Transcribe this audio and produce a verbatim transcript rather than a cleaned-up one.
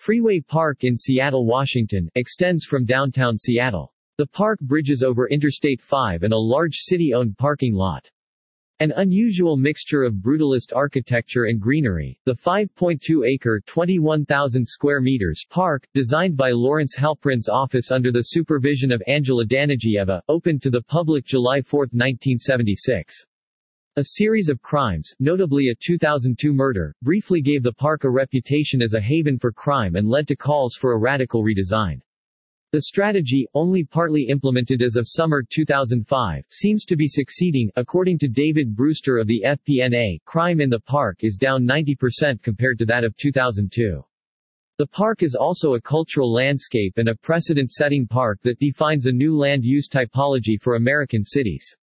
Freeway Park in Seattle, Washington, extends from downtown Seattle. The park bridges over Interstate five and a large city-owned parking lot. An unusual mixture of brutalist architecture and greenery, the five point two acre (twenty-one thousand square meters) park, designed by Lawrence Halprin's office under the supervision of Angela Danagieva, opened to the public July fourth, nineteen seventy-six. A series of crimes, notably a two thousand two murder, briefly gave the park a reputation as a haven for crime and led to calls for a radical redesign. The strategy, only partly implemented as of summer two thousand five, seems to be succeeding. According to David Brewster of the F P N A, crime in the park is down ninety percent compared to that of two thousand two. The park is also a cultural landscape and a precedent-setting park that defines a new land use typology for American cities.